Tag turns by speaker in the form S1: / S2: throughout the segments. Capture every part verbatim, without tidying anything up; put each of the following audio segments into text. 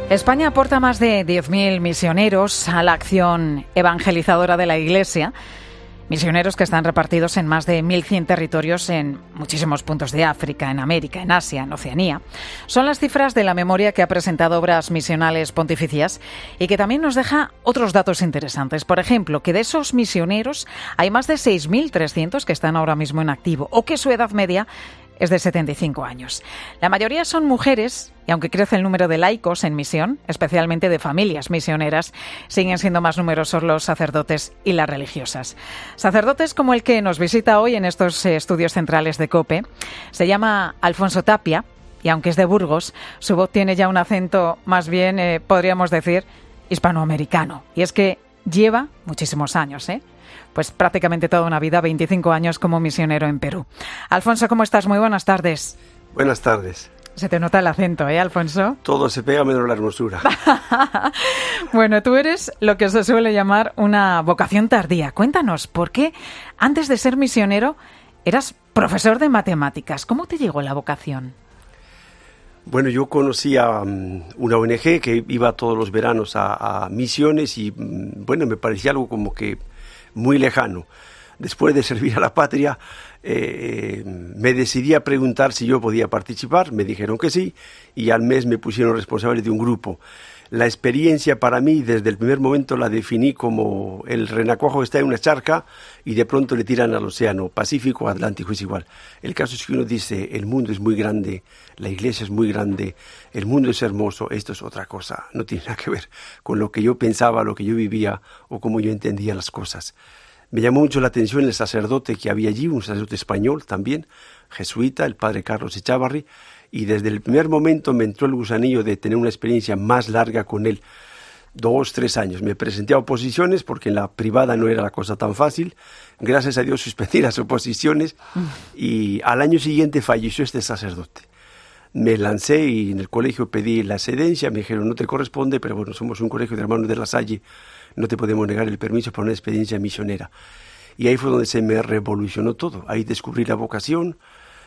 S1: España aporta más de diez mil misioneros a la acción evangelizadora de la Iglesia, misioneros que están repartidos en más de mil cien territorios en muchísimos puntos de África, en América, en Asia, en Oceanía. Son las cifras de la memoria que ha presentado Obras Misionales Pontificias y que también nos deja otros datos interesantes. Por ejemplo, que de esos misioneros hay más de seis mil trescientos que están ahora mismo en activo o que su edad media es de setenta y cinco años. La mayoría son mujeres y aunque crece el número de laicos en misión, especialmente de familias misioneras, siguen siendo más numerosos los sacerdotes y las religiosas. Sacerdotes como el que nos visita hoy en estos estudios centrales de COPE. Se llama Alfonso Tapia y aunque es de Burgos, su voz tiene ya un acento más bien, eh, podríamos decir, hispanoamericano. Y es que lleva muchísimos años, ¿eh? Pues prácticamente toda una vida, veinticinco años como misionero en Perú. Alfonso, ¿cómo estás? Muy buenas tardes.
S2: Buenas tardes.
S1: Se te nota el acento, ¿eh, Alfonso?
S2: Todo se pega menos la hermosura.
S1: Bueno, tú eres lo que se suele llamar una vocación tardía. Cuéntanos, ¿por qué antes de ser misionero eras profesor de matemáticas? ¿Cómo te llegó la vocación?
S2: Bueno, yo conocí a um, una O N Ge que iba todos los veranos a, a misiones y, um, bueno, me parecía algo como que muy lejano. Después de servir a la patria, eh, me decidí a preguntar si yo podía participar, me dijeron que sí, y al mes me pusieron responsable de un grupo. La experiencia para mí, desde el primer momento, la definí como el renacuajo que está en una charca y de pronto le tiran al océano, Pacífico, Atlántico, es igual. El caso es que uno dice, el mundo es muy grande, la iglesia es muy grande, el mundo es hermoso, esto es otra cosa, no tiene nada que ver con lo que yo pensaba, lo que yo vivía o cómo yo entendía las cosas. Me llamó mucho la atención el sacerdote que había allí, un sacerdote español también, jesuita, el padre Carlos Echavarri, y desde el primer momento me entró el gusanillo de tener una experiencia más larga con él, dos, tres años. Me presenté a oposiciones porque en la privada no era la cosa tan fácil. Gracias a Dios suspendí las oposiciones y al año siguiente falleció este sacerdote. Me lancé y en el colegio pedí la excedencia, me dijeron no te corresponde, pero bueno, somos un colegio de hermanos de La Salle, no te podemos negar el permiso para una experiencia misionera. Y ahí fue donde se me revolucionó todo, ahí descubrí la vocación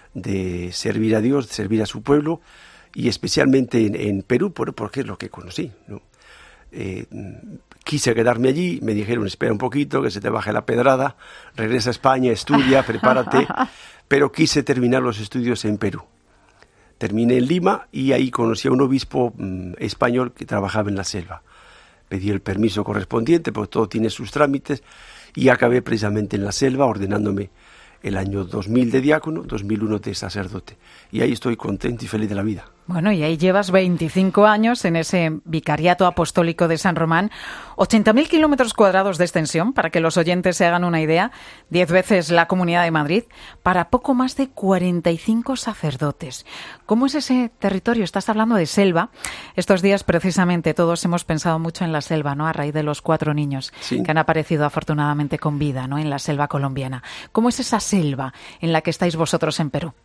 S2: de servir a Dios, de servir a su pueblo, y especialmente en, en Perú, por, porque es lo que conocí, ¿no? Eh, quise quedarme allí, me dijeron espera un poquito, que se te baje la pedrada, regresa a España, estudia, prepárate, pero quise terminar los estudios en Perú. Terminé en Lima y ahí conocí a un obispo mmm, español que trabajaba en la selva. Pedí el permiso correspondiente, porque todo tiene sus trámites, y acabé precisamente en la selva ordenándome el año dos mil de diácono, dos mil uno de sacerdote. Y ahí estoy contento y feliz de la vida.
S1: Bueno, y ahí llevas veinticinco años en ese Vicariato Apostólico de San Román, ochenta mil kilómetros cuadrados de extensión, para que los oyentes se hagan una idea, diez veces la Comunidad de Madrid, para poco más de cuarenta y cinco sacerdotes. ¿Cómo es ese territorio? Estás hablando de selva. Estos días, precisamente, todos hemos pensado mucho en la selva, ¿no? A raíz de los cuatro niños sí. que han aparecido afortunadamente con vida, ¿no? En la selva colombiana. ¿Cómo es esa selva en la que estáis vosotros en Perú?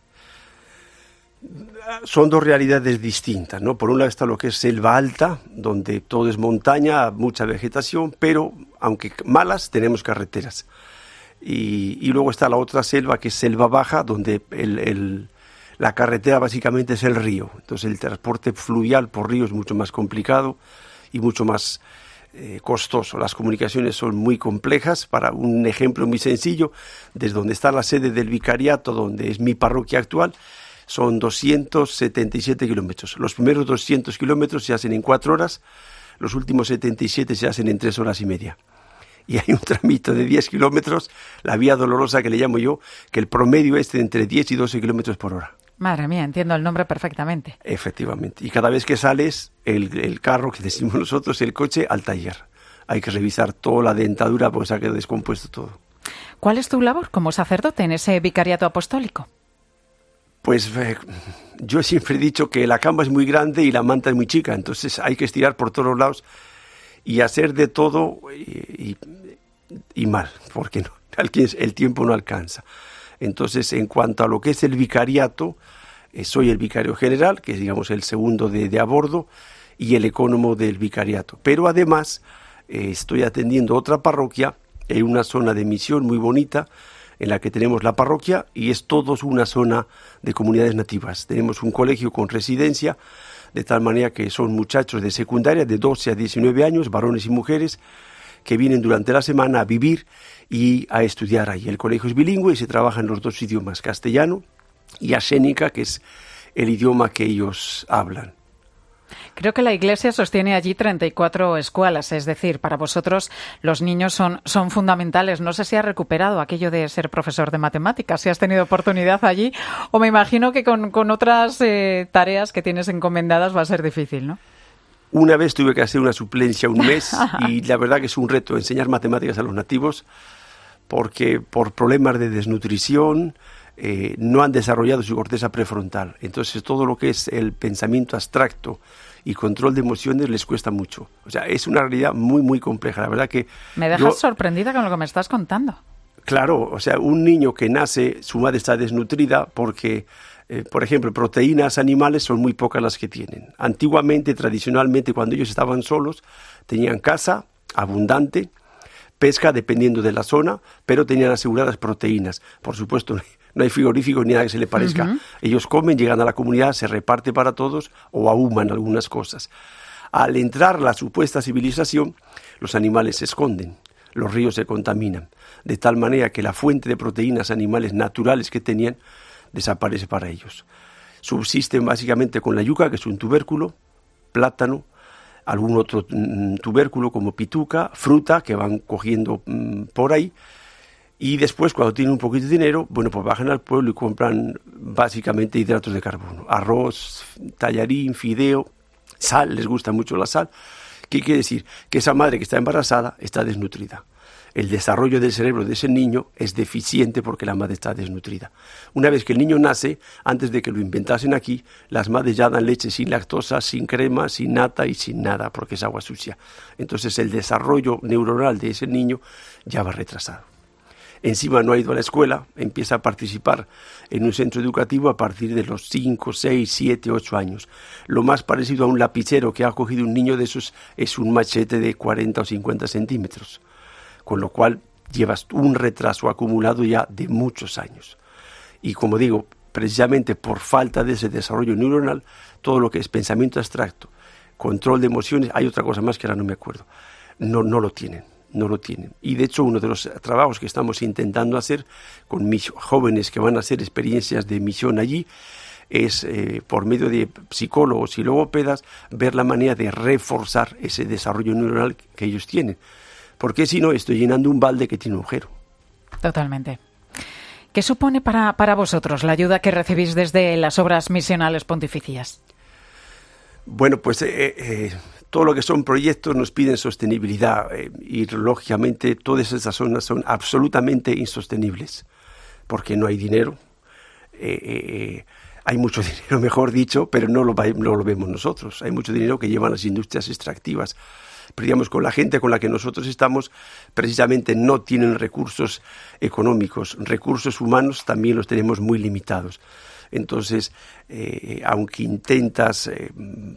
S2: Son dos realidades distintas, ¿no? Por un lado está lo que es selva alta, donde todo es montaña, mucha vegetación, pero aunque malas, tenemos carreteras. Y, y luego está la otra selva, que es selva baja, donde el, el, la carretera básicamente es el río. Entonces el transporte fluvial por río es mucho más complicado y mucho más eh, costoso. Las comunicaciones son muy complejas. Para un ejemplo muy sencillo, desde donde está la sede del vicariato, donde es mi parroquia actual, son doscientos setenta y siete kilómetros. Los primeros doscientos kilómetros se hacen en cuatro horas, los últimos setenta y siete se hacen en tres horas y media. Y hay un tramito de diez kilómetros, la vía dolorosa que le llamo yo, que el promedio es de entre diez y doce kilómetros por hora.
S1: Madre mía, entiendo el nombre perfectamente.
S2: Efectivamente. Y cada vez que sales, el, el carro, que decimos nosotros, el coche, al taller. Hay que revisar toda la dentadura porque se ha quedado descompuesto todo.
S1: ¿Cuál es tu labor como sacerdote en ese vicariato apostólico?
S2: Pues eh, yo siempre he dicho que la cama es muy grande y la manta es muy chica, entonces hay que estirar por todos los lados y hacer de todo y, y, y mal, porque no, el tiempo no alcanza. Entonces, en cuanto a lo que es el vicariato, eh, soy el vicario general, que es, digamos, el segundo de, de a bordo, y el ecónomo del vicariato. Pero además eh, estoy atendiendo otra parroquia en una zona de misión muy bonita, en la que tenemos la parroquia y es todo una zona de comunidades nativas. Tenemos un colegio con residencia de tal manera que son muchachos de secundaria de doce a diecinueve años, varones y mujeres, que vienen durante la semana a vivir y a estudiar ahí. El colegio es bilingüe y se trabaja en los dos idiomas, castellano y asénica, que es el idioma que ellos hablan.
S1: Creo que la Iglesia sostiene allí treinta y cuatro escuelas, es decir, para vosotros los niños son, son fundamentales. No sé si has recuperado aquello de ser profesor de matemáticas, si has tenido oportunidad allí, o me imagino que con, con otras eh, tareas que tienes encomendadas va a ser difícil, ¿no?
S2: Una vez tuve que hacer una suplencia un mes y la verdad que es un reto enseñar matemáticas a los nativos porque por problemas de desnutrición eh, no han desarrollado su corteza prefrontal. Entonces todo lo que es el pensamiento abstracto y control de emociones les cuesta mucho. O sea, es una realidad muy, muy compleja. La verdad que...
S1: Me dejas yo, sorprendida con lo que me estás contando.
S2: Claro, o sea, un niño que nace, su madre está desnutrida porque... Eh, por ejemplo, proteínas animales son muy pocas las que tienen. Antiguamente, tradicionalmente, cuando ellos estaban solos, tenían caza abundante, pesca dependiendo de la zona, pero tenían aseguradas proteínas. Por supuesto, no hay frigorífico ni nada que se le parezca. Uh-huh. Ellos comen, llegan a la comunidad, se reparte para todos o ahuman algunas cosas. Al entrar la supuesta civilización, los animales se esconden, los ríos se contaminan, de tal manera que la fuente de proteínas animales naturales que tenían desaparece para ellos. Subsisten básicamente con la yuca, que es un tubérculo, plátano, algún otro mm, tubérculo como pituca, fruta que van cogiendo mm, por ahí, y después cuando tienen un poquito de dinero, bueno, pues bajan al pueblo y compran básicamente hidratos de carbono, arroz, tallarín, fideo, sal, les gusta mucho la sal. ¿Qué quiere decir? Que esa madre que está embarazada está desnutrida. El desarrollo del cerebro de ese niño es deficiente porque la madre está desnutrida. Una vez que el niño nace, antes de que lo inventasen aquí, las madres ya dan leche sin lactosa, sin crema, sin nata y sin nada, porque es agua sucia. Entonces el desarrollo neuronal de ese niño ya va retrasado. Encima no ha ido a la escuela, empieza a participar en un centro educativo a partir de los cinco, seis, siete, ocho años. Lo más parecido a un lapicero que ha cogido un niño de esos es un machete de cuarenta o cincuenta centímetros. Con lo cual llevas un retraso acumulado ya de muchos años. Y como digo, precisamente por falta de ese desarrollo neuronal, todo lo que es pensamiento abstracto, control de emociones, hay otra cosa más que ahora no me acuerdo, no, no lo tienen, no lo tienen. Y de hecho uno de los trabajos que estamos intentando hacer con mis jóvenes que van a hacer experiencias de misión allí, es eh, por medio de psicólogos y logópedas ver la manera de reforzar ese desarrollo neuronal que ellos tienen. Porque si no, estoy llenando un balde que tiene un agujero.
S1: Totalmente. ¿Qué supone para, para vosotros la ayuda que recibís desde las obras misionales pontificias?
S2: Bueno, pues eh, eh, todo lo que son proyectos nos piden sostenibilidad eh, y lógicamente todas esas zonas son absolutamente insostenibles porque no hay dinero. Eh, eh, hay mucho dinero, mejor dicho, pero no lo, no lo vemos nosotros. Hay mucho dinero que llevan las industrias extractivas. Pero digamos, con la gente con la que nosotros estamos, precisamente no tienen recursos económicos. Recursos humanos también los tenemos muy limitados. Entonces, eh, aunque intentas eh,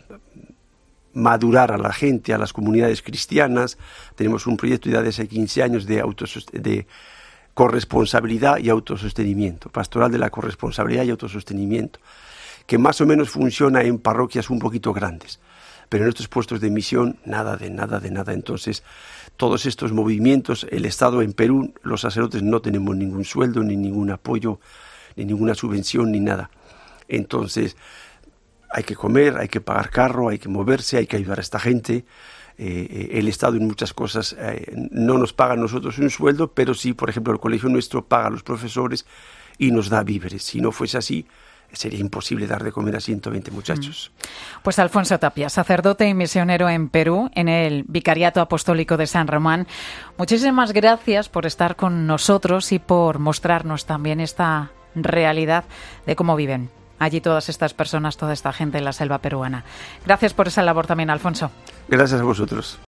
S2: madurar a la gente, a las comunidades cristianas, tenemos un proyecto ya de hace quince años de, autosost- de corresponsabilidad y autosostenimiento, pastoral de la corresponsabilidad y autosostenimiento, que más o menos funciona en parroquias un poquito grandes. Pero en estos puestos de misión, nada de nada de nada. Entonces, todos estos movimientos, el Estado en Perú, los sacerdotes no tenemos ningún sueldo, ni ningún apoyo, ni ninguna subvención, ni nada. Entonces, hay que comer, hay que pagar carro, hay que moverse, hay que ayudar a esta gente. Eh, el Estado en muchas cosas eh, no nos paga a nosotros un sueldo, pero sí, por ejemplo, el colegio nuestro paga a los profesores y nos da víveres. Si no fuese así, sería imposible dar de comer a ciento veinte muchachos.
S1: Pues Alfonso Tapia, sacerdote y misionero en Perú, en el Vicariato Apostólico de San Román. Muchísimas gracias por estar con nosotros y por mostrarnos también esta realidad de cómo viven allí todas estas personas, toda esta gente en la selva peruana. Gracias por esa labor también, Alfonso.
S2: Gracias a vosotros.